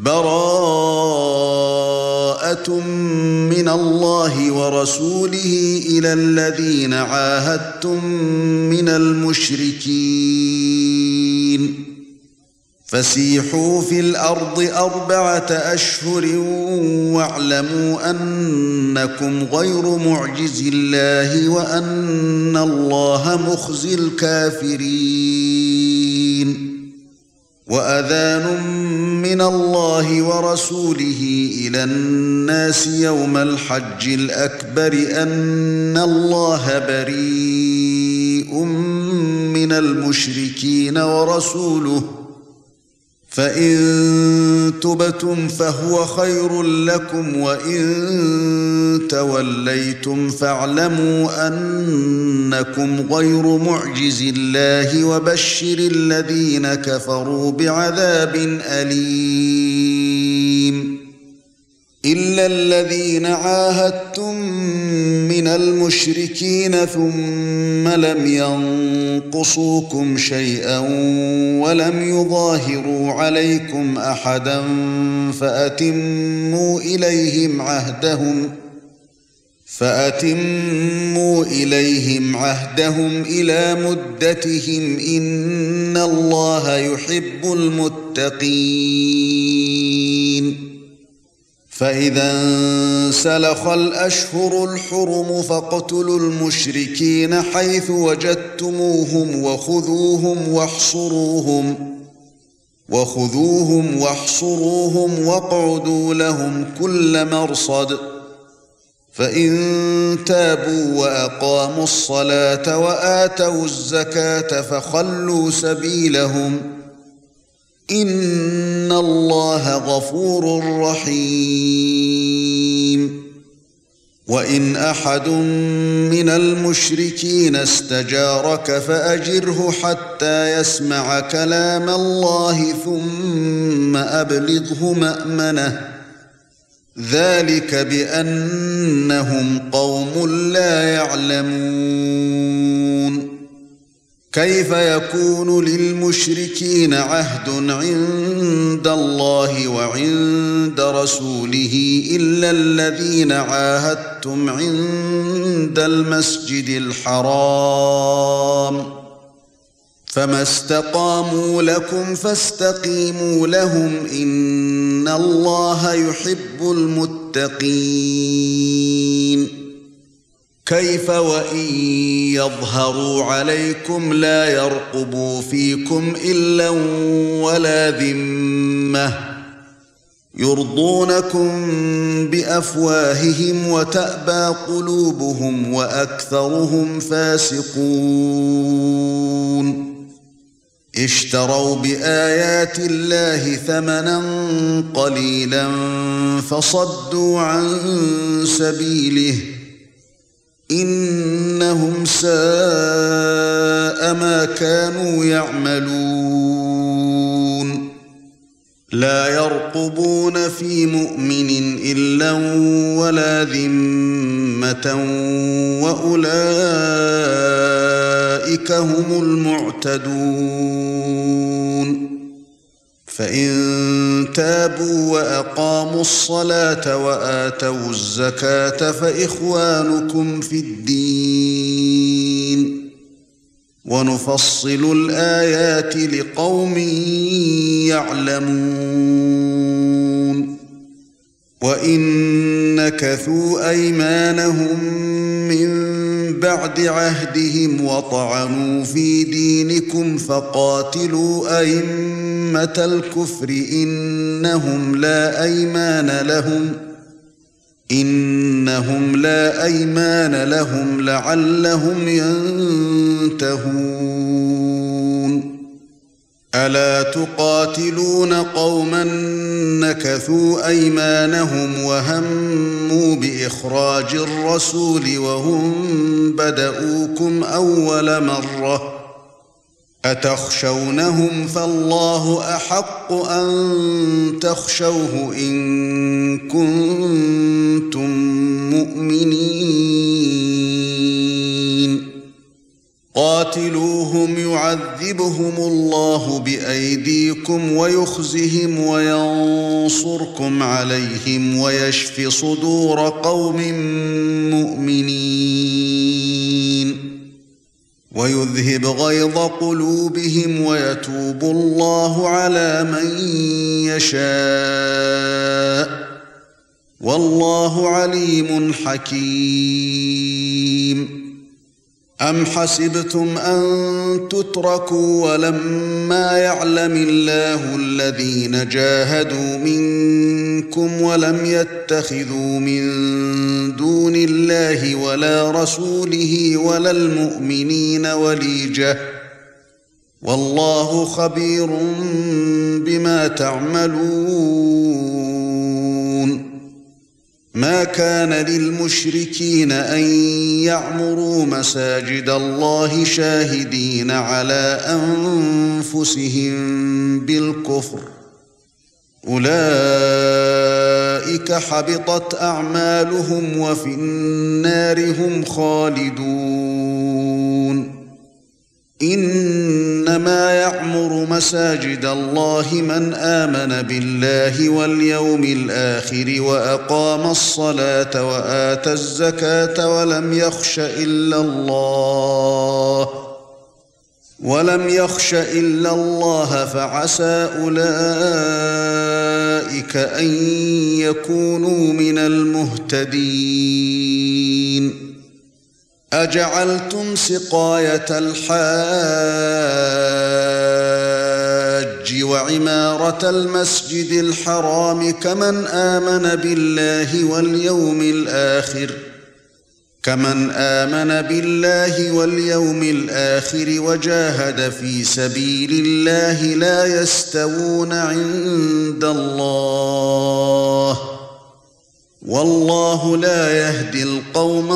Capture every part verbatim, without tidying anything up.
براءة من الله ورسوله إلى الذين عاهدتم من المشركين فسيحوا في الأرض أربعة أشهر واعلموا أنكم غير معجز الله وأن الله مخزي الكافرين وأذان من الله ورسوله إلى الناس يوم الحج الأكبر أن الله بريء من المشركين ورسوله فإن تبتم فهو خير لكم وإن توليتم فاعلموا أنكم غير معجز الله وبشر الذين كفروا بعذاب أليم إلا الذين عاهدتم من المشركين ثم لم ينقصوكم شيئا ولم يظاهروا عليكم أحدا فأتموا إليهم عهدهم فأتموا إليهم عهدهم إلى مدتهم إن الله يحب المتقين فإذا انسلخ الأشهر الحرم فاقتلوا المشركين حيث وجدتموهم وخذوهم واحصروهم وخذوهم واحصروهم واقعدوا لهم كل مرصد فإن تابوا وأقاموا الصلاة وآتوا الزكاة فخلوا سبيلهم إن الله غفور رحيم وإن أحد من المشركين استجارك فأجره حتى يسمع كلام الله ثم أبلغه مأمنه ذلك بأنهم قوم لا يعلمون كيف يكون للمشركين عهد عند الله وعند رسوله إلا الذين عاهدتم عند المسجد الحرام فما استقاموا لكم فاستقيموا لهم إن الله يحب المتقين كيف وإن يظهروا عليكم لا يرقبوا فيكم إلا ولا ذمة يرضونكم بأفواههم وتأبى قلوبهم وأكثرهم فاسقون اشتروا بآيات الله ثمنا قليلا فصدوا عن سبيله إنهم ساء ما كانوا يعملون لا يرقبون في مؤمن إلا ولا ذمة وأولئك هم المعتدون فإن تابوا وأقاموا الصلاة وآتوا الزكاة فإخوانكم في الدين ونفصل الآيات لقوم يعلمون وإن نكثوا أيمانهم من بعد عهدهم وطعنوا في دينكم فقاتلوا أئمة الكفر إنهم لا أيمان لهم إنهم لا أيمان لهم لعلهم ينتهون ألا تقاتلون قوما نكثوا أيمانهم وهموا بإخراج الرسول وهم بدؤوكم أول مرة أتخشونهم فالله أحق أن تخشوه إن كنتم مؤمنين قاتلوهم يعذبون يعذبهم الله بأيديكم ويخزهم وينصركم عليهم ويشف صدور قوم مؤمنين ويذهب غيظ قلوبهم ويتوب الله على من يشاء والله عليم حكيم. أم حسبتم أن تتركوا ولما يعلم الله الذين جاهدوا منكم ولم يتخذوا من دون الله ولا رسوله ولا المؤمنين وليجة والله خبير بما تعملون. ما كان للمشركين أن يعمروا مساجد الله شاهدين على أنفسهم بالكفر أولئك حبطت أعمالهم وفي النار هم خالدون. إنما يعمر مساجد الله من آمن بالله واليوم الآخر وأقام الصلاة وآتى الزكاة ولم يخش إلا الله ولم يخش إلا الله فعسى أولئك أن يكونوا من المهتدين. أجعلتم سقاية الحاج وعمارة المسجد الحرام كمن آمن بالله واليوم الآخر كمن آمن بالله واليوم الآخر وجاهد في سبيل الله لا يستوون عند الله والله لا يهدي القوم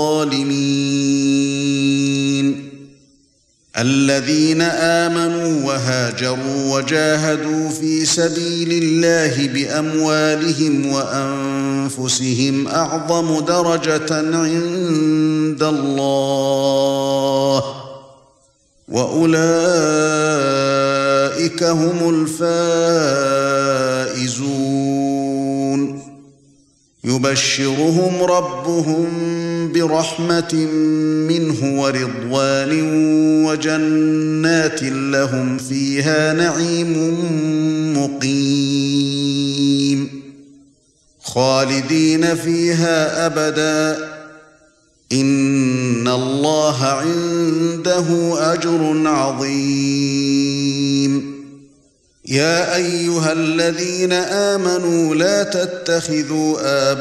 الظالمين. الذين آمنوا وهاجروا وجاهدوا في سبيل الله بأموالهم وأنفسهم أعظم درجة عند الله وأولئك هم الفائزون. يبشرهم ربهم برحمة منه ورضوان وجنات لهم فيها نعيم مقيم خالدين فيها أبدا إن الله عنده أجر عظيم. يا أيها الذين آمنوا لا تتخذوا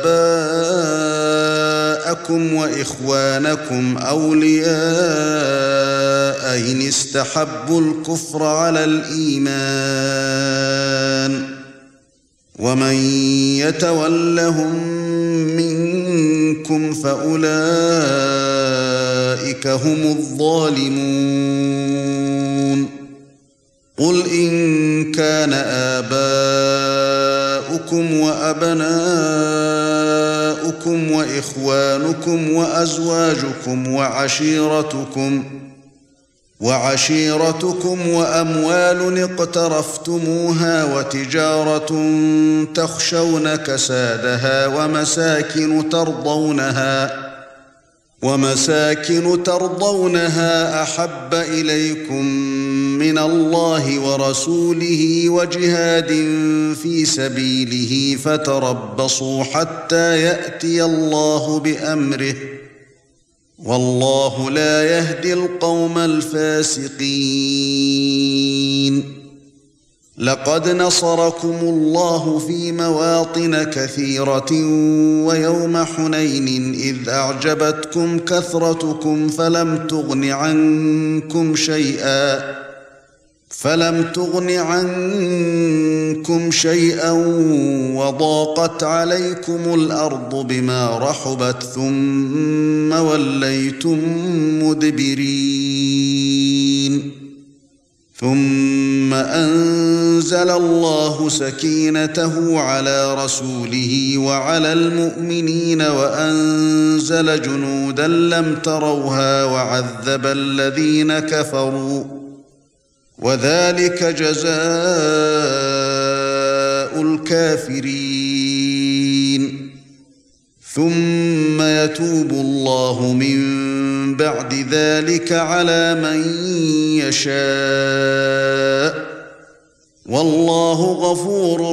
آباءكم وإخوانكم أولياء إن استحبوا الكفر على الإيمان ومن يتولهم منكم فأولئك هم الظالمون. قل إن كان آباؤكم وأبناؤكم وإخوانكم وأزواجكم وعشيرتكم وعشيرتكم وأموال اقترفتموها وتجارة تخشون كسادها ومساكن ترضونها ومساكن ترضونها أحب إليكم من الله ورسوله وجهاد في سبيله فتربصوا حتى يأتي الله بأمره والله لا يهدي القوم الفاسقين. لقد نصركم الله في مواطن كثيرة ويوم حنين إذ أعجبتكم كثرتكم فلم تغن عنكم شيئا فلم تغن عنكم شيئا وضاقت عليكم الأرض بما رحبت ثم وليتم مدبرين ثم أنزل الله سكينته على رسوله وعلى المؤمنين وأنزل جنودا لم تروها وعذب الذين كفروا وذلك جزاء الكافرين ثم يتوب الله من بعد ذلك على من يشاء والله غفور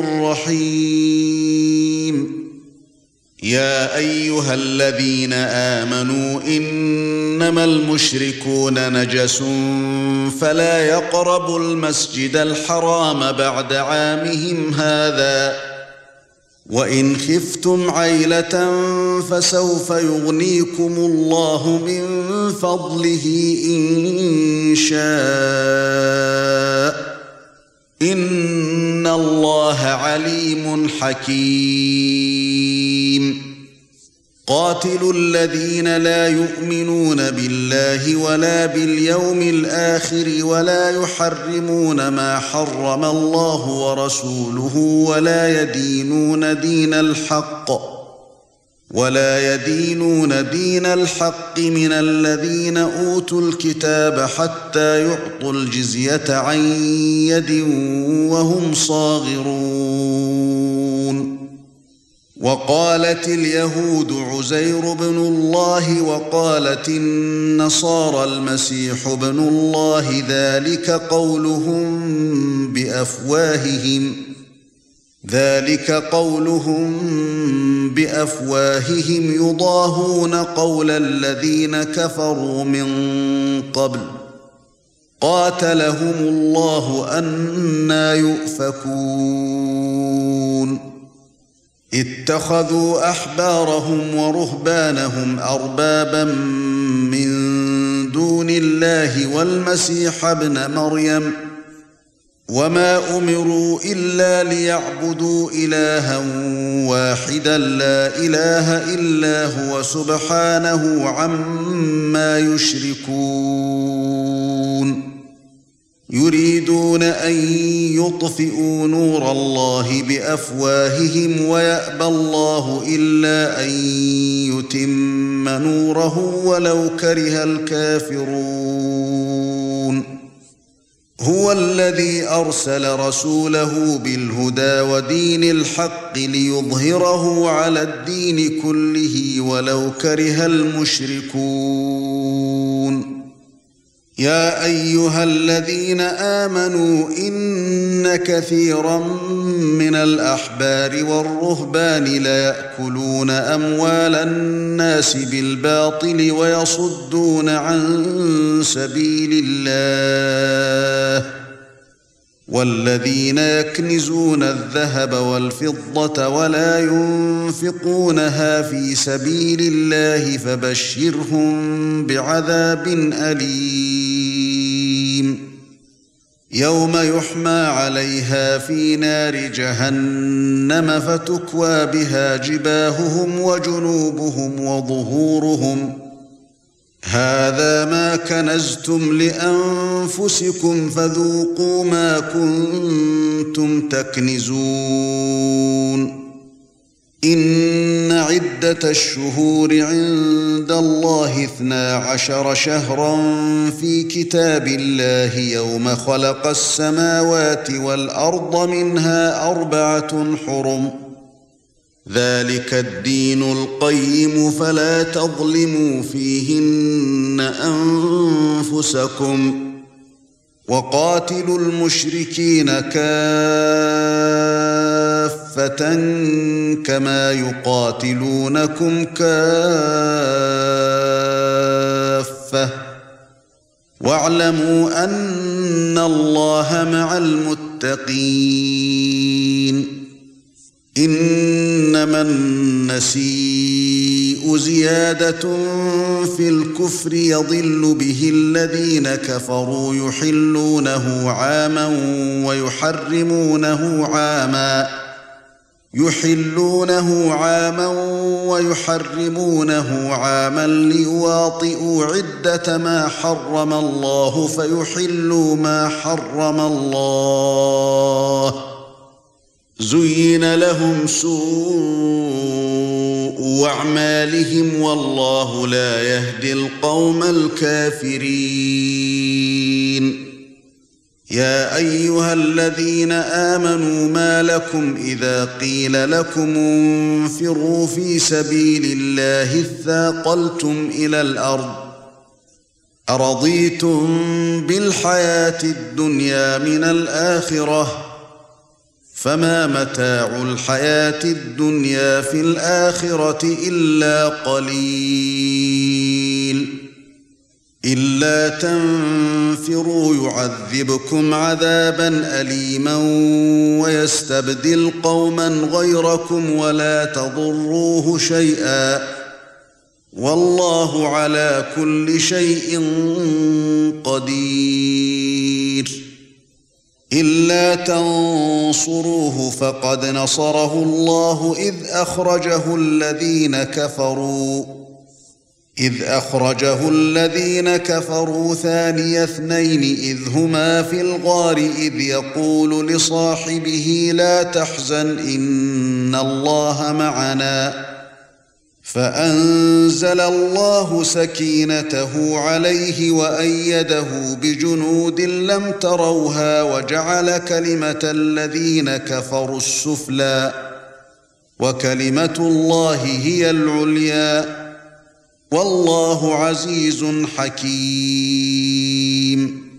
رحيم يا ايها الذين امنوا انما المشركون نجس فلا يقربوا المسجد الحرام بعد عامهم هذا وان خفتم عيلة فسوف يغنيكم الله من فضله ان شاء ان الله عليم حكيم قاتلوا الذين لا يؤمنون بالله ولا باليوم الآخر ولا يحرمون ما حرم الله ورسوله ولا يدينون دين الحق ولا يدينون دين الحق من الذين أوتوا الكتاب حتى يعطوا الجزية عن يد وهم صاغرون وقالت اليهود عزير بن الله وقالت النصارى المسيح بن الله ذلك قولهم بأفواههم ذلك قولهم بأفواههم يضاهون قول الذين كفروا من قبل قاتلهم الله أنى يؤفكون اتخذوا أحبارهم ورهبانهم أربابا من دون الله والمسيح ابن مريم وما أمروا إلا ليعبدوا إلها واحدا لا إله إلا هو سبحانه عما يشركون يريدون أن يطفئوا نور الله بأفواههم ويأبى الله إلا أن يتم نوره ولو كره الكافرون هو الذي أرسل رسوله بالهدى ودين الحق ليظهره على الدين كله ولو كره المشركون يا أيها الذين آمنوا إن كثيرا من الأحبار والرهبان ليأكلون أموال الناس بالباطل ويصدون عن سبيل الله والذين يكنزون الذهب والفضة ولا ينفقونها في سبيل الله فبشرهم بعذاب أليم يوم يحمى عليها في نار جهنم فتكوى بها جباههم وجنوبهم وظهورهم هذا ما كنزتم لأنفسكم فذوقوا ما كنتم تكنزون إن عدة الشهور عند الله اثنا عشر شهرا في كتاب الله يوم خلق السماوات والأرض منها أربعة حرم ذلك الدين القيم فلا تظلموا فيهن أنفسكم وقاتلوا المشركين كافة كما يقاتلونكم كافة واعلموا أن الله مع المتقين إنما النسيء زيادة في الكفر يضل به الذين كفروا يحلونه عاما ويحرمونه عاما يحلونه عاما ويحرمونه عاما ليواطئوا عدة ما حرم الله فيحلوا ما حرم الله زين لهم سوء أعمالهم والله لا يهدي القوم الكافرين يا ايها الذين آمنوا ما لكم اذا قيل لكم انفروا في سبيل الله اثاقلتم الى الارض أرضيتم بالحياة الدنيا من الآخرة فما متاع الحياة الدنيا في الآخرة إلا قليل إلا تنفروا يعذبكم عذابا أليما ويستبدل قوما غيركم ولا تضروه شيئا والله على كل شيء قدير إلا تنصروه فقد نصره الله إذ أخرجه الذين كفروا إذ أخرجه الذين كفروا ثاني اثنين إذ هما في الغار إذ يقول لصاحبه لا تحزن إن الله معنا فأنزل الله سكينته عليه وأيده بجنود لم تروها وجعل كلمة الذين كفروا السفلى وكلمة الله هي العليا والله عزيز حكيم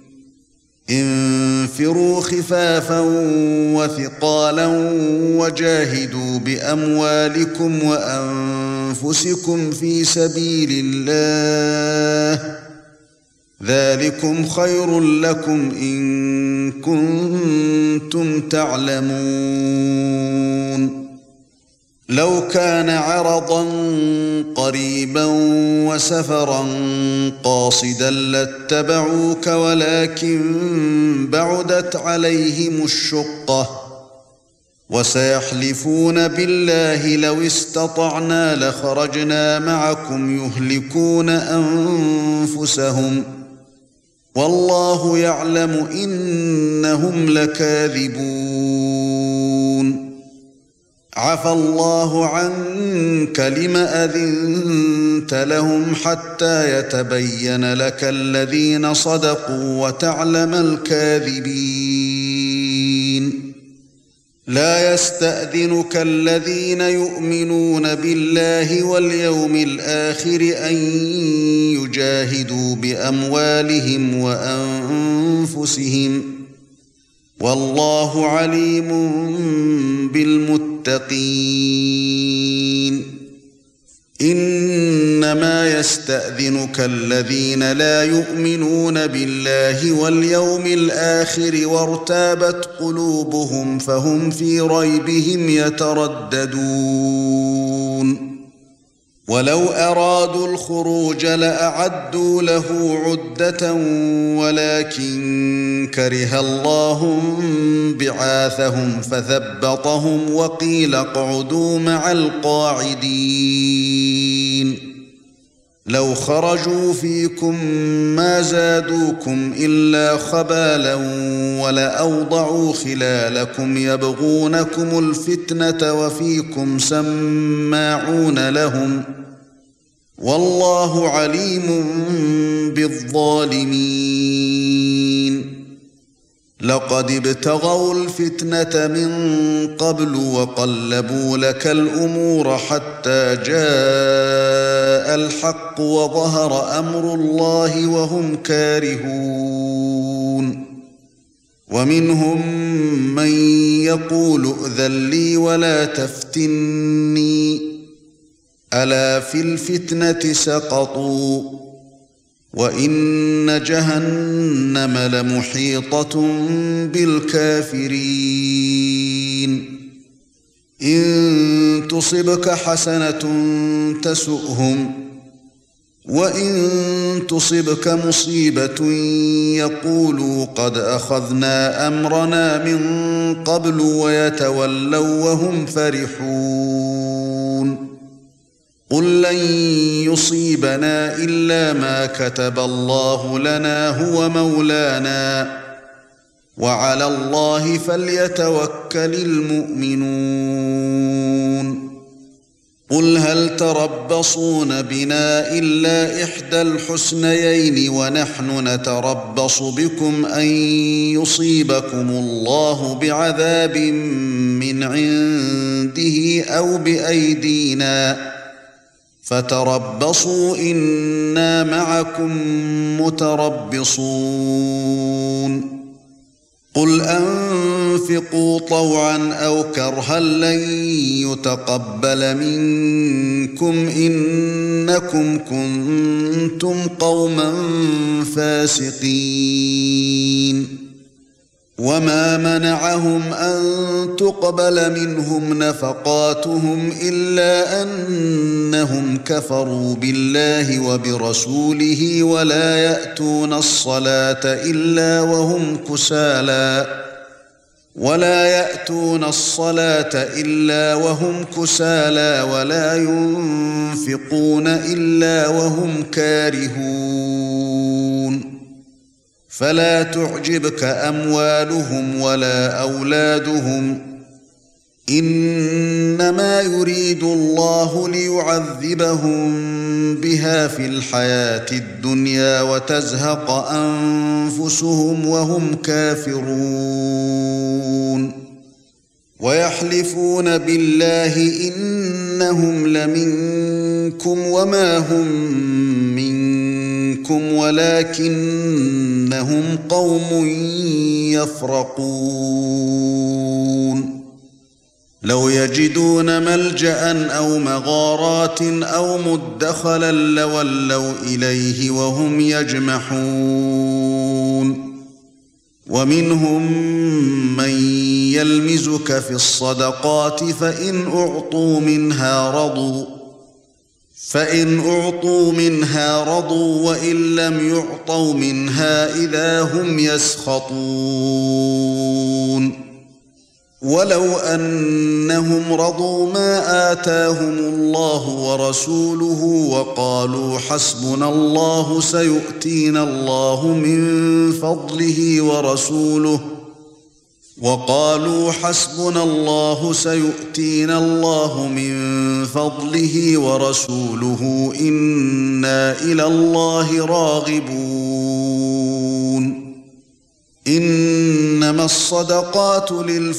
انفروا خفافا وثقالا وجاهدوا بأموالكم وأنفسكم في سبيل الله ذلكم خير لكم إن كنتم تعلمون لو كان عرضا قريبا وسفرا قاصدا لاتبعوك ولكن بعدت عليهم الشقة وسيحلفون بالله لو استطعنا لخرجنا معكم يهلكون أنفسهم والله يعلم إنهم لكاذبون عفى الله عنك لم أذنت لهم حتى يتبين لك الذين صدقوا وتعلم الكاذبين لا يستأذنك الذين يؤمنون بالله واليوم الآخر أن يجاهدوا بأموالهم وأنفسهم والله عليم بالمتقين إنما يستأذنك الذين لا يؤمنون بالله واليوم الآخر وارتابت قلوبهم فهم في ريبهم يترددون ولو أرادوا الخروج لأعدوا له عدة ولكن كره الله بعاثهم فثبطهم وقيل اقعدوا مع القاعدين لو خرجوا فيكم ما زادوكم إلا خبالا ولأوضعوا خلالكم يبغونكم الفتنة وفيكم سماعون لهم والله عليم بالظالمين لقد ابتغوا الفتنة من قبل وقلبوا لك الأمور حتى جاء الحق وظهر أمر الله وهم كارهون ومنهم من يقول ائذن لي ولا تفتني ألا في الفتنة سقطوا وإن جهنم لمحيطة بالكافرين إن تصبك حسنة تسؤهم وإن تصبك مصيبة يقولوا قد أخذنا أمرنا من قبل ويتولوا وهم فرحون قل لن يصيبنا إلا ما كتب الله لنا هو مولانا وعلى الله فليتوكل المؤمنون قل قل هل تربصون بنا إلا إحدى الحسنيين ونحن نتربص بكم أن يصيبكم الله بعذاب من عنده أو بأيدينا فتربصوا إنا معكم متربصون قل أنفقوا طوعا أو كرها لن يتقبل منكم إنكم كنتم قوما فاسقين وما منعهم أن تقبل منهم نفقاتهم إلا أنهم كفروا بالله وبرسوله ولا يأتون الصلاة إلا وهم كسالى ولا يأتون الصلاة إلا وهم كسالى ولا ينفقون إلا وهم كارهون فلا تعجبك أموالهم ولا أولادهم إنما يريد الله ليعذبهم بها في الحياة الدنيا وتزهق أنفسهم وهم كافرون ويحلفون بالله إنهم لمنكم وما هم منكم ولكنهم قوم يفرقون لو يجدون ملجأ أو مغارات أو مدخلا لولوا إليه وهم يجمحون ومنهم من يلمزك في الصدقات فإن أعطوا منها رضوا فإن أعطوا منها رضوا وإن لم يعطوا منها إذا هم يسخطون ولو أنهم رضوا ما آتاهم الله ورسوله وقالوا حسبنا الله سيؤتينا الله من فضله ورسوله وقالوا حسبنا الله سيؤتينا الله من فضله ورسوله إنا إلى الله راغبون إنما الصدقات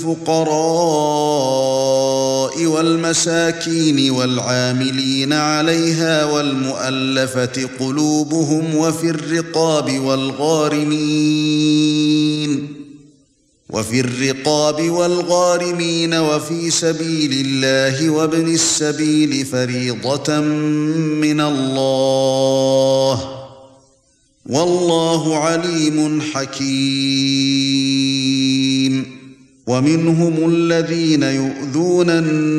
للفقراء والمساكين والعاملين عليها والمؤلفة قلوبهم وفي الرقاب والغارمين وفي الرقاب والغارمين وفي سبيل الله وابن السبيل فريضة من الله والله عليم حكيم ومنهم الذين يؤذون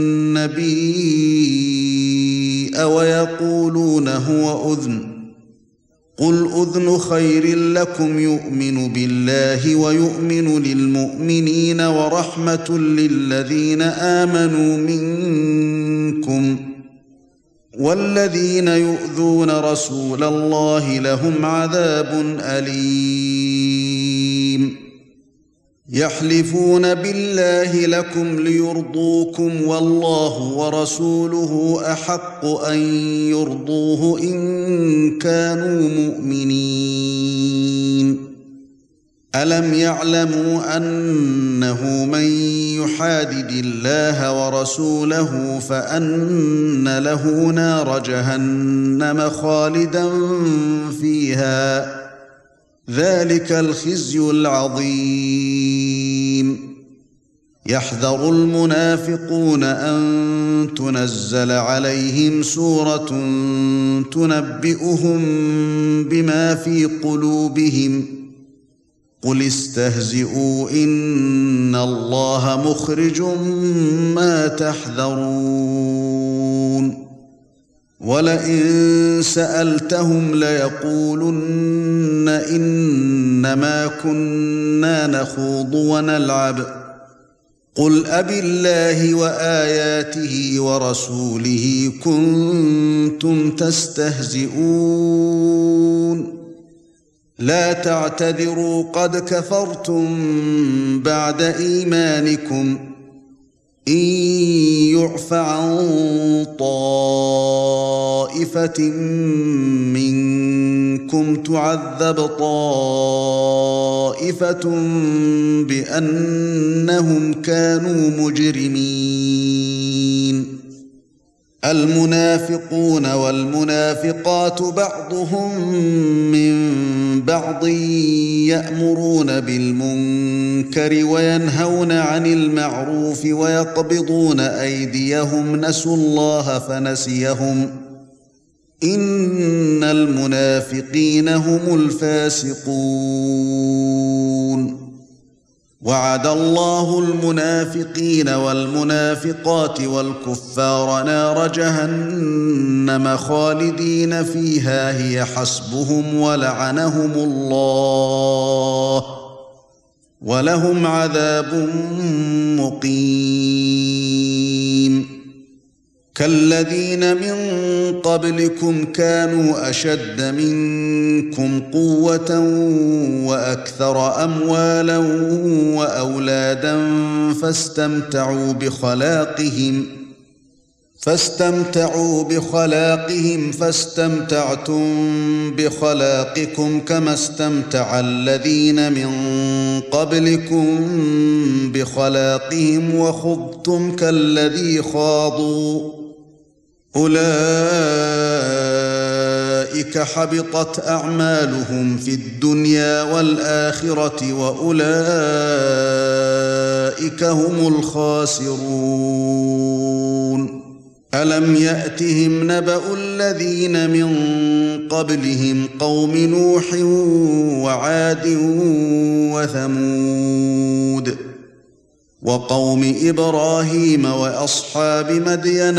النبي ويقولون هو أذن قل أذن خير لكم يؤمن بالله ويؤمن للمؤمنين ورحمة للذين آمنوا منكم والذين يؤذون رسول الله لهم عذاب أليم يحلفون بالله لكم ليرضوكم والله ورسوله أحق أن يرضوه إن كانوا مؤمنين ألم يعلموا أنه من يحادد الله ورسوله فأن له نار جهنم خالدا فيها ذلك الخزي العظيم يحذر المنافقون أن تنزل عليهم سورة تنبئهم بما في قلوبهم قل استهزئوا إن الله مخرج ما تحذرون ولئن سألتهم ليقولن إنما كنا نخوض ونلعب قل أبالله وآياته ورسوله كنتم تستهزئون لا تعتذروا قد كفرتم بعد إيمانكم إن يعف عن طائفة منكم تعذب طائفة بأنهم كانوا مجرمين. المنافقون والمنافقات بعضهم من بعض يأمرون بالمنكر وينهون عن المعروف ويقبضون أيديهم نسوا الله فنسيهم إن المنافقين هم الفاسقون. وعد الله المنافقين والمنافقات والكفار نار جهنم خالدين فيها هي حسبهم ولعنهم الله ولهم عذاب مقيم. كالذين من قبلكم كانوا أشد منكم قوة وأكثر أموالا وأولادا فاستمتعوا بخلاقهم فاستمتعوا بخلاقهم فاستمتعتم بخلاقكم كما استمتع الذين من قبلكم بخلاقهم وخضتم كالذي خاضوا أولئك حبطت أعمالهم في الدنيا والآخرة وأولئك هم الخاسرون. ألم يأتهم نبأ الذين من قبلهم قوم نوح وعاد وثمود وقوم إبراهيم وأصحاب مدين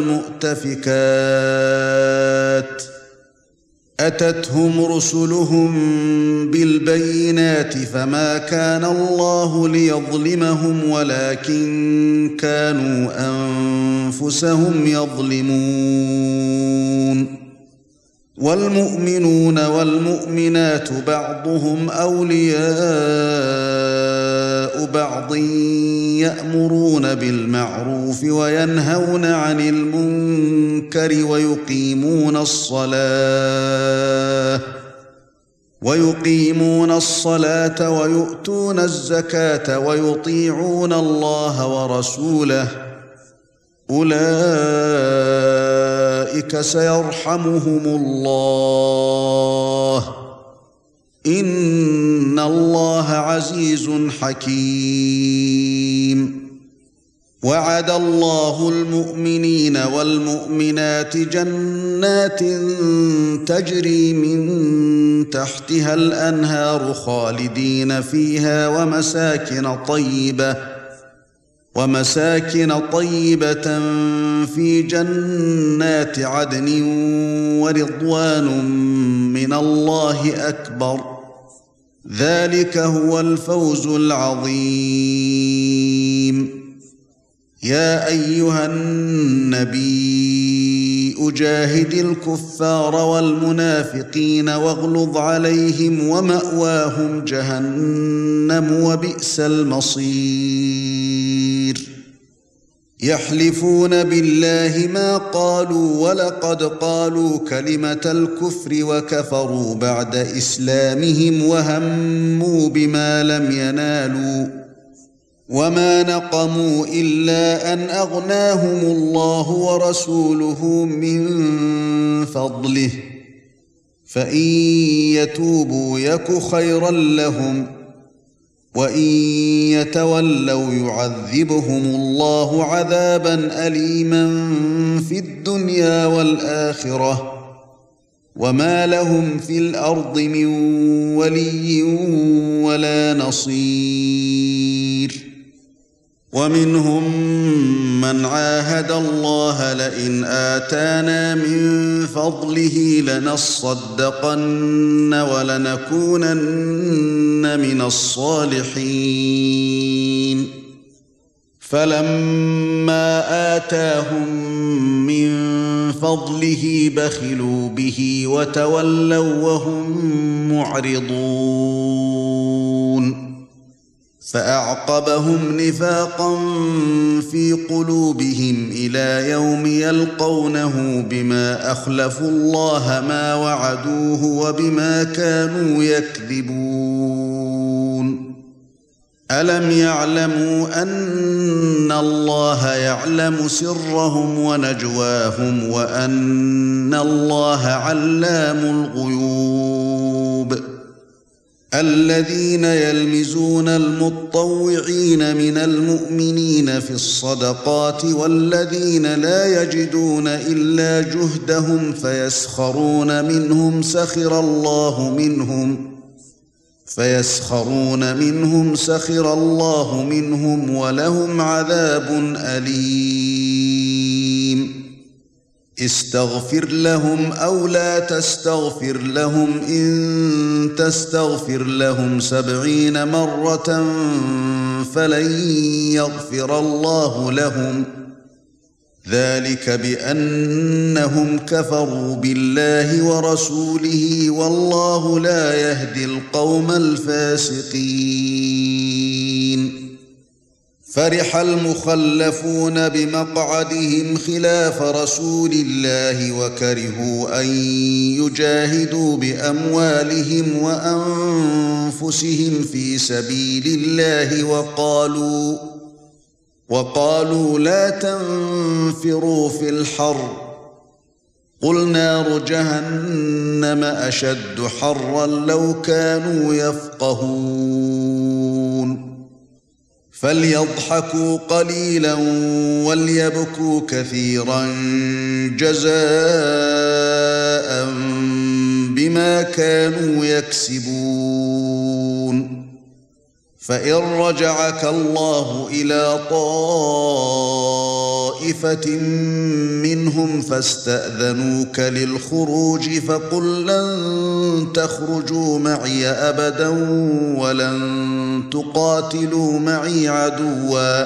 والمؤتفكات أتتهم رسلهم بالبينات فما كان الله ليظلمهم ولكن كانوا أنفسهم يظلمون. والمؤمنون والمؤمنات بعضهم أولياء بعض يأمرون بالمعروف وينهون عن المنكر ويقيمون الصلاة ويقيمون الصلاة ويؤتون الزكاة ويطيعون الله ورسوله أولئك سيرحمهم الله إن الله عزيز حكيم. وعد الله المؤمنين والمؤمنات جنات تجري من تحتها الأنهار خالدين فيها ومساكن طيبة ومساكن طيبة في جنات عدن ورضوان من الله أكبر ذلك هو الفوز العظيم. يا أيها النبي أجاهد الكفار والمنافقين واغلظ عليهم ومأواهم جهنم وبئس المصير. يحلفون بالله ما قالوا ولقد قالوا كلمة الكفر وكفروا بعد إسلامهم وهموا بما لم ينالوا وما نقموا إلا أن أغناهم الله ورسوله من فضله فإن يتوبوا يك خيرا لهم وإن يتولوا يعذبهم الله عذابا أليما في الدنيا والآخرة وما لهم في الأرض من ولي ولا نصير. ومنهم من عاهد الله لئن آتانا من فضله لنصدقن ولنكونن من الصالحين فلما آتاهم من فضله بخلوا به وتولوا وهم معرضون. فأعقبهم نفاقا في قلوبهم إلى يوم يلقونه بما أخلفوا الله ما وعدوه وبما كانوا يكذبون ألم يعلموا أن الله يعلم سرهم ونجواهم وأن الله علام الغيوب الذين يلمزون المطوعين من المؤمنين في الصدقات والذين لا يجدون إلا جهدهم فيسخرون منهم سخر الله منهم فيسخرون منهم سخر الله منهم ولهم عذاب أليم استغفر لهم أو لا تستغفر لهم إن تستغفر لهم سبعين مرة فلن يغفر الله لهم ذلك بأنهم كفروا بالله ورسوله والله لا يهدي القوم الفاسقين فرح المخلفون بمقعدهم خلاف رسول الله وكرهوا أن يجاهدوا بأموالهم وأنفسهم في سبيل الله وقالوا وقالوا لا تنفروا في الحر قل نار جهنم أشد حرا لو كانوا يفقهون فليضحكوا قليلا وليبكوا كثيرا جزاء بما كانوا يكسبون فإن رجعك الله إلى طائفة منهم فاستأذنوك للخروج فقل لن تخرجوا معي أبدا ولن تقاتلوا معي عدوا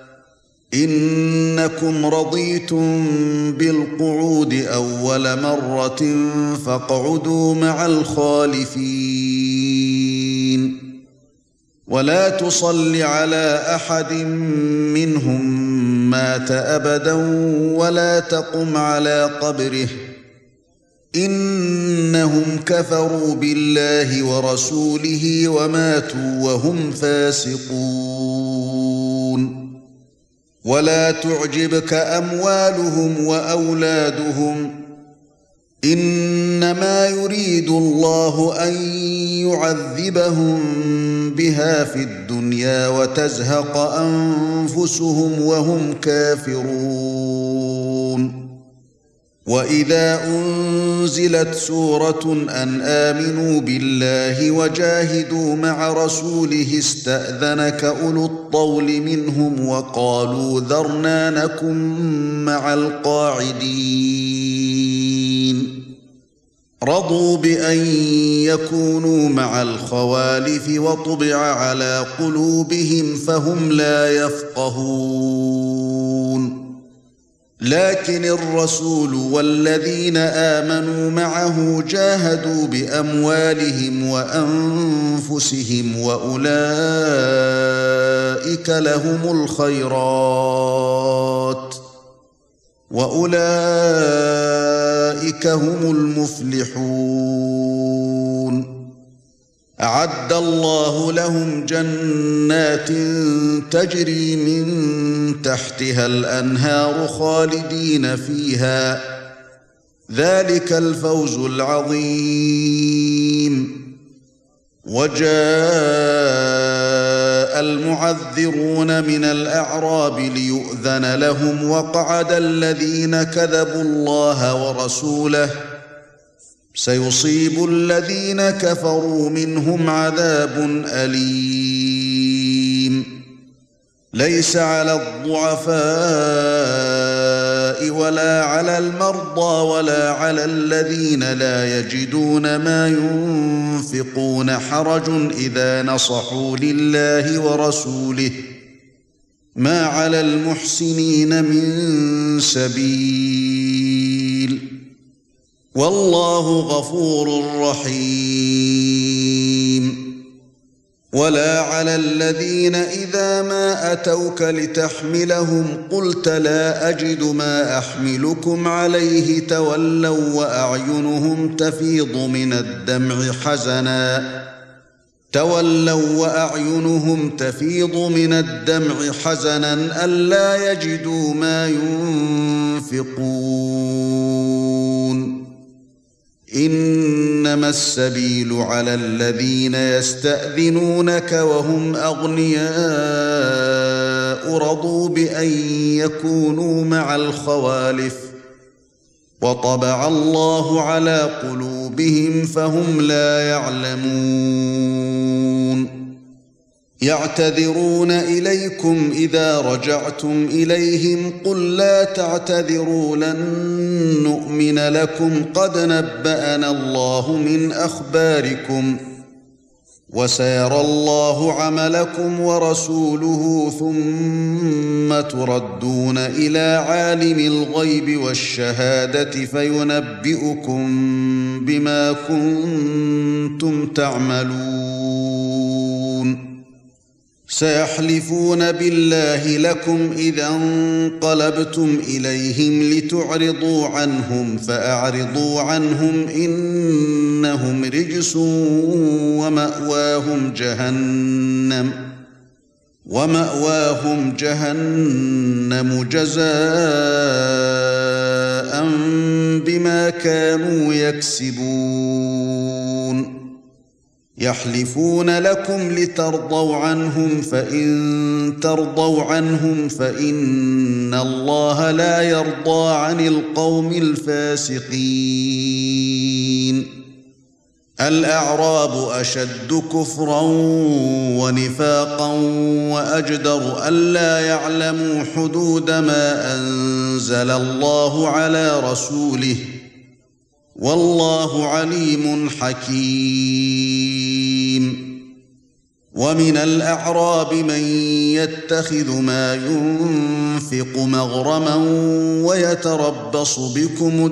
إنكم رضيتم بالقعود أول مرة فاقعدوا مع الخالفين ولا تصل على أحد منهم مات أبدا ولا تقم على قبره إنهم كفروا بالله ورسوله وماتوا وهم فاسقون ولا تعجبك أموالهم وأولادهم إنما يريد الله أن يعذبهم بها في الدنيا وتزهق أنفسهم وهم كافرون وإذا أنزلت سورة أن آمنوا بالله وجاهدوا مع رسوله استأذنك أولو الطول منهم وقالوا ذرنا نكن مع القاعدين رضوا بأن يكونوا مع الخوالف وطبع على قلوبهم فهم لا يفقهون لكن الرسول والذين آمنوا معه جاهدوا بأموالهم وأنفسهم وأولئك لهم الخيرات وأولئك هم المفلحون أعد الله لهم جنات تجري من تحتها الأنهار خالدين فيها ذلك الفوز العظيم وجاء المعذرون من الأعراب ليؤذن لهم وقعد الذين كذبوا الله ورسوله سيصيب الذين كفروا منهم عذاب أليم ليس على الضعفاء ولا على المرضى ولا على الذين لا يجدون ما ينفقون حرج إذا نصحوا لله ورسوله ما على المحسنين من سبيل والله غفور رحيم ولا على الذين إذا ما أتوك لتحملهم قلت لا أجد ما أحملكم عليه تولوا وأعينهم تفيض من الدمع حزنا تولوا وأعينهم تفيض من الدمع حزنا ألا يجدوا ما ينفقون إنما السبيل على الذين يستأذنونك وهم أغنياء رضوا بأن يكونوا مع الخوالف وطبع الله على قلوبهم فهم لا يعلمون يعتذرون إليكم إذا رجعتم إليهم قل لا تعتذروا لن نؤمن لكم قد نبأنا الله من أخباركم وسيرى الله عملكم ورسوله ثم تردون إلى عالم الغيب والشهادة فينبئكم بما كنتم تعملون سيحلفون بالله لكم إذا انقلبتم إليهم لتعرضوا عنهم فأعرضوا عنهم إنهم رجس ومأواهم جهنم ومأواهم جهنم جزاء بما كانوا يكسبون يحلفون لكم لترضوا عنهم فإن ترضوا عنهم فإن الله لا يرضى عن القوم الفاسقين الأعراب أشد كفرا ونفاقا وأجدر ألا يعلموا حدود ما أنزل الله على رسوله والله عليم حكيم ومن الأعراب من يتخذ ما ينفق مغرما ويتربص بكم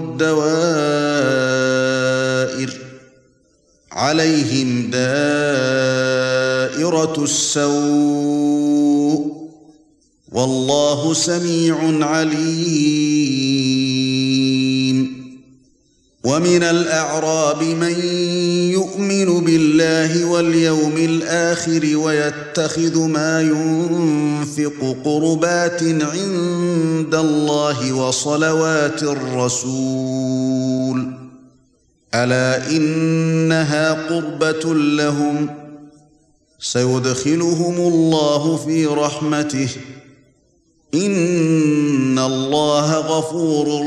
الدوائر عليهم دائرة السوء والله سميع عليم ومن الأعراب من يؤمن بالله واليوم الآخر ويتخذ ما ينفق قربات عند الله وصلوات الرسول ألا إنها قربة لهم سيدخلهم الله في رحمته إن الله غفور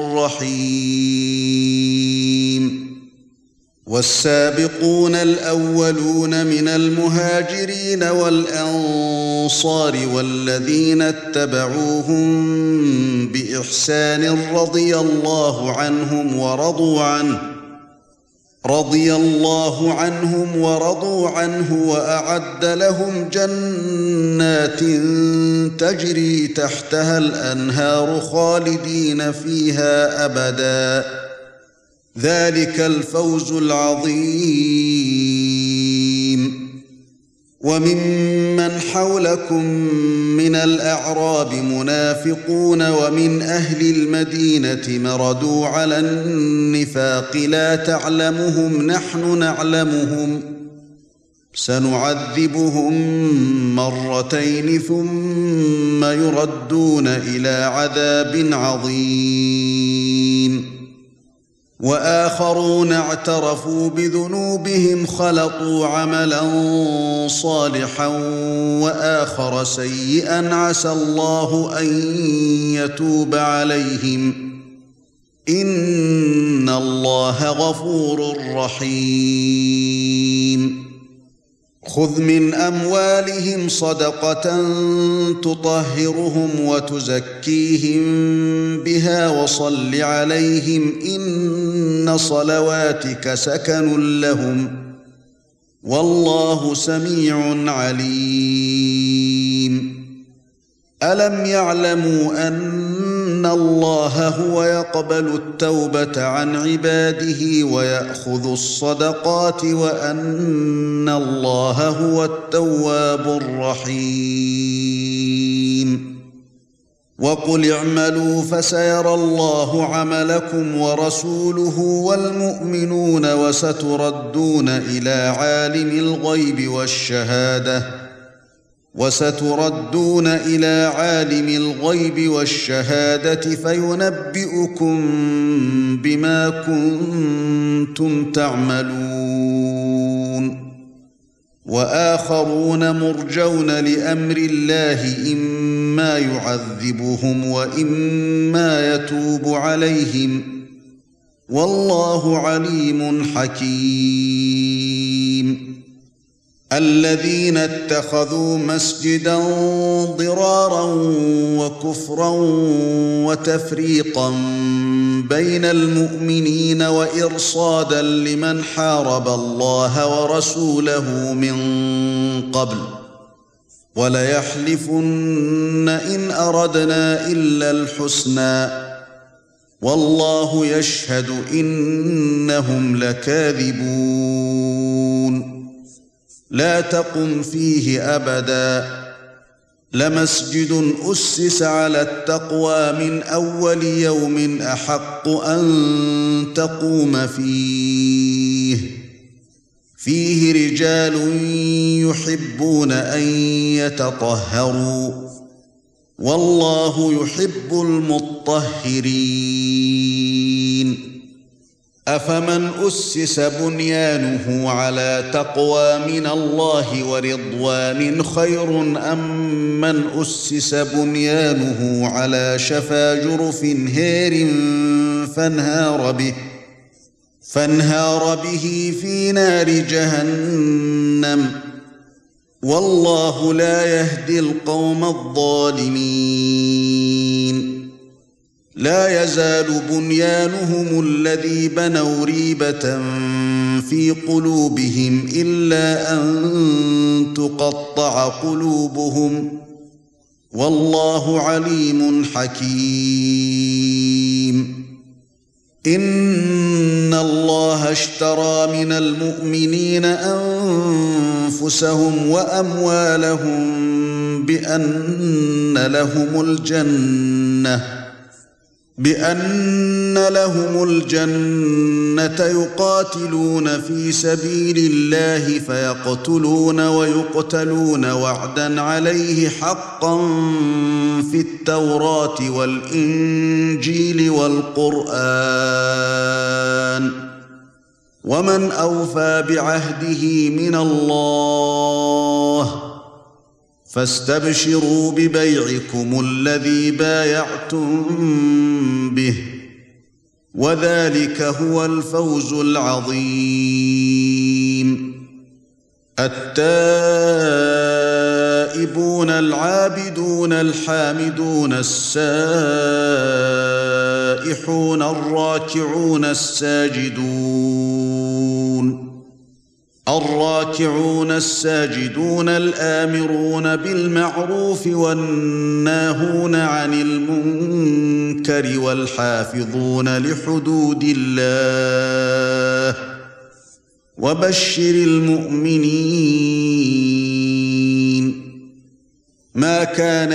رحيم والسابقون الأولون من المهاجرين والأنصار والذين اتبعوهم بإحسان رضي الله عنهم ورضوا عنه رضي الله عنهم ورضوا عنه وأعد لهم جنات تجري تحتها الأنهار خالدين فيها أبدا ذلك الفوز العظيم وممن حولكم من الأعراب منافقون ومن أهل المدينة مردوا على النفاق لا تعلمهم نحن نعلمهم سنعذبهم مرتين ثم يردون إلى عذاب عظيم وآخرون اعترفوا بذنوبهم خلطوا عملا صالحا وآخر سيئا عسى الله أن يتوب عليهم إن الله غفور رحيم خذ من أموالهم صدقة تطهرهم وتزكيهم بها وصل عليهم إن صلواتك سكن لهم والله سميع عليم ألم يعلموا أن إن الله هو يقبل التوبة عن عباده ويأخذ الصدقات وأن الله هو التواب الرحيم وقل اعملوا فسيرى الله عملكم ورسوله والمؤمنون وستردون إلى عالم الغيب والشهادة وستردون إلى عالم الغيب والشهادة فينبئكم بما كنتم تعملون وآخرون مرجون لأمر الله إما يعذبهم وإما يتوب عليهم والله عليم حكيم الذين اتخذوا مسجدا ضرارا وكفرا وتفريقا بين المؤمنين وإرصادا لمن حارب الله ورسوله من قبل وليحلفن إن أردنا إلا الحسنى والله يشهد إنهم لكاذبون لا تقم فيه أبدا لمسجد أسس على التقوى من أول يوم أحق أن تقوم فيه فيه رجال يحبون أن يتطهروا والله يحب المطهرين أفمن أسس بنيانه على تقوى من الله ورضوان خير أم من أسس بنيانه على شفا جرف هير فانهار به فانهار به في نار جهنم والله لا يهدي القوم الظالمين لا يزال بنيانهم الذي بنوا ريبة في قلوبهم إلا أن تقطع قلوبهم والله عليم حكيم إن الله اشترى من المؤمنين أنفسهم وأموالهم بأن لهم الجنة بأن لهم الجنة يقاتلون في سبيل الله فيقتلون ويقتلون وعدا عليه حقا في التوراة والإنجيل والقرآن ومن أوفى بعهده من الله فاستبشروا ببيعكم الذي بايعتم به وذلك هو الفوز العظيم التائبون العابدون الحامدون السائحون الراكعون الساجدون الراكعون الساجدون الآمرون بالمعروف والناهون عن المنكر والحافظون لحدود الله وبشر المؤمنين ما كان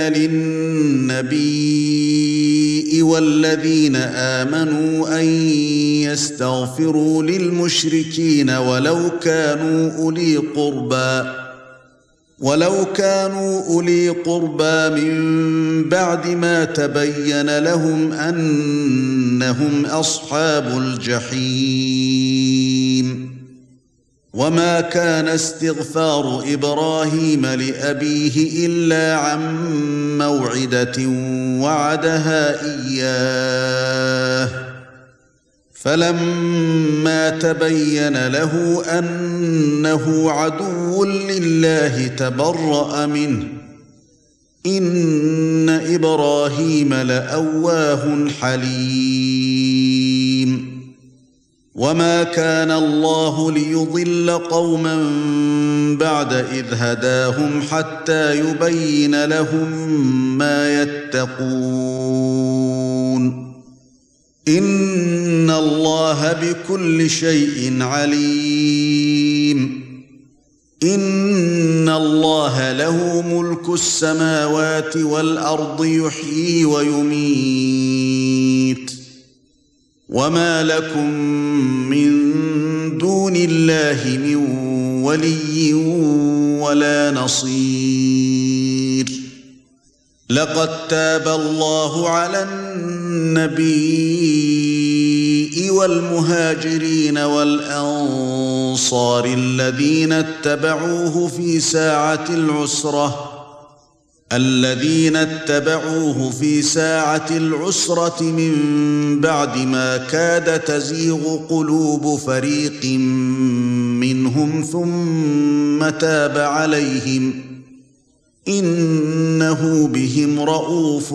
للنبي والذين آمنوا أن يستغفروا للمشركين ولو كانوا أولي قربى ولو كانوا أولي قربى من بعد ما تبين لهم أنهم أصحاب الجحيم وما كان استغفار إبراهيم لأبيه إلا عن موعدة وعدها إياه فلما تبين له أنه عدو لله تبرأ منه إن إبراهيم لأواه حليم وما كان الله ليضل قوما بعد إذ هداهم حتى يبين لهم ما يتقون إن الله بكل شيء عليم إن الله له ملك السماوات والأرض يحيي ويميت وما لكم من دون الله من ولي ولا نصير لقد تاب الله على النبي والمهاجرين والأنصار الذين اتبعوه في ساعة العسرة الذين اتبعوه في ساعة العسرة من بعد ما كاد تزيغ قلوب فريق منهم ثم تاب عليهم إنه بهم رءوف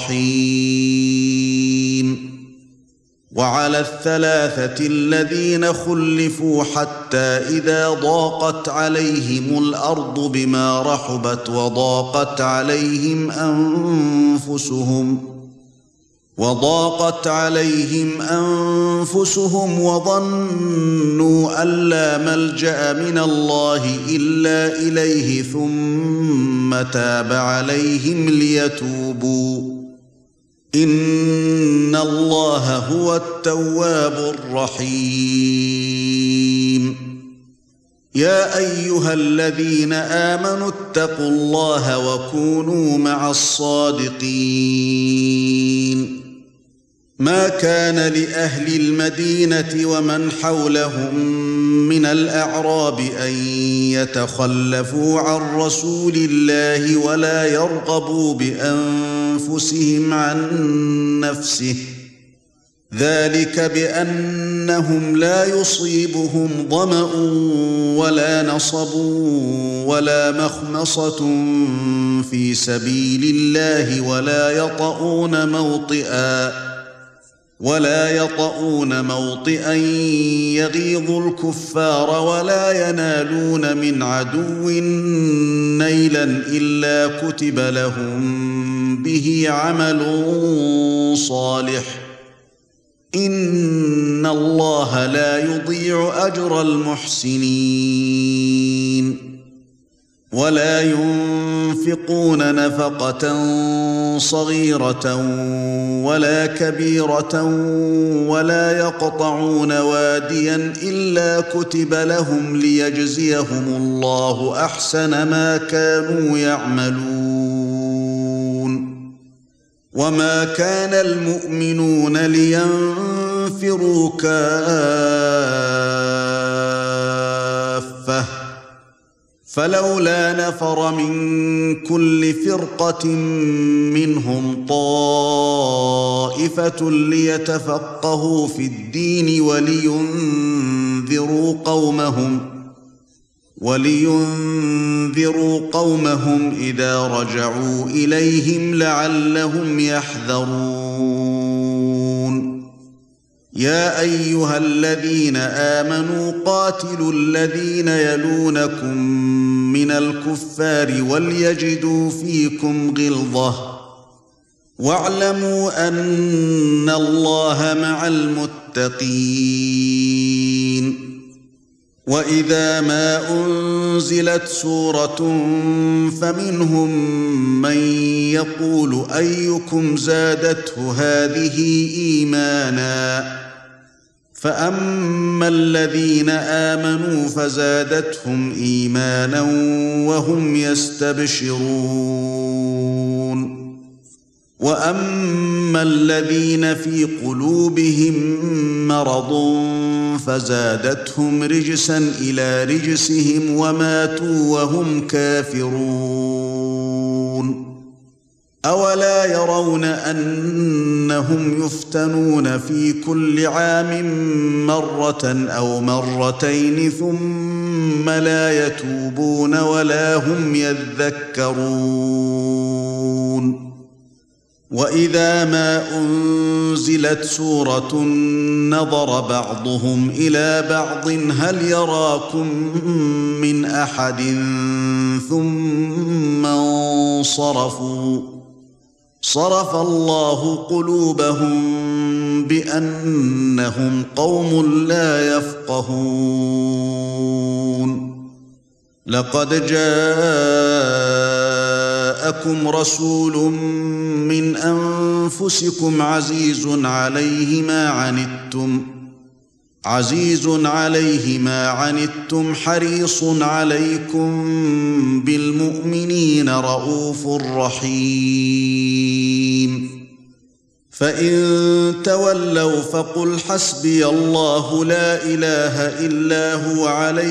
رحيم وعلى الثلاثة الذين خلفوا حتى إذا ضاقت عليهم الأرض بما رحبت وضاقت عليهم أنفسهم وضاقت عليهم أنفسهم وظنوا أن لا ملجأ من الله إلا إليه ثم تاب عليهم ليتوبوا إن الله هو التواب الرحيم يا أيها الذين آمنوا اتقوا الله وكونوا مع الصادقين ما كان لأهل المدينة ومن حولهم من الأعراب أن يتخلفوا عن رسول الله ولا يرغبوا بأنفسهم عن نفسه ذلك بأنهم لا يصيبهم ظمأ ولا نصب ولا مخمصة في سبيل الله ولا يطؤون موطئا ولا يطؤون موطئا يغيظ الكفار ولا ينالون من عدو نيلا إلا كتب لهم به عمل صالح إن الله لا يضيع أجر المحسنين ولا ينفقون نفقة صغيرة ولا كبيرة ولا يقطعون واديا إلا كتب لهم ليجزيهم الله أحسن ما كانوا يعملون وما كان المؤمنون لينفروا كافة فلولا نفر من كل فرقة منهم طائفة ليتفقهوا في الدين ولينذروا قومهم ولينذروا قومهم إذا رجعوا إليهم لعلهم يحذرون يا أيها الذين آمنوا قاتلوا الذين يلونكم من الكفار وليجدوا فيكم غلظة واعلموا أن الله مع المتقين وإذا ما أنزلت سورة فمنهم من يقول أيكم زادته هذه إيمانا فأما الذين آمنوا فزادتهم إيمانا وهم يستبشرون وأما الذين في قلوبهم مرض فزادتهم رجسا إلى رجسهم وماتوا وهم كافرون أولا يرون أنهم يفتنون في كل عام مرة أو مرتين ثم لا يتوبون ولا هم يذكرون وَإِذَا مَا أُنْزِلَتْ سُورَةٌ نَظَرَ بَعْضُهُمْ إِلَى بَعْضٍ هَلْ يَرَاكُمْ مِنْ أَحَدٍ ثُمَّ انصَرَفُوا صَرَفَ اللَّهُ قُلُوبَهُم بِأَنَّهُمْ قَوْمٌ لَّا يَفْقَهُونَ لَقَدْ جَاءَكُمْ رَسُولٌ مِّنْ أَنفُسِكُمْ عَزِيزٌ عَلَيْهِ مَا عَنِتُّمْ عَزِيزٌ عَلَيْهِ مَا عَنِتُّمْ حَرِيصٌ عَلَيْكُمْ بِالْمُؤْمِنِينَ رَءُوفٌ رَحِيمٌ فَإِن تَوَلَّوْا فَقُلْ حَسْبِيَ اللَّهُ لَا إِلَٰهَ إِلَّا هُوَ عَلَيْهِ توكلت وهو رب العرش العظيم.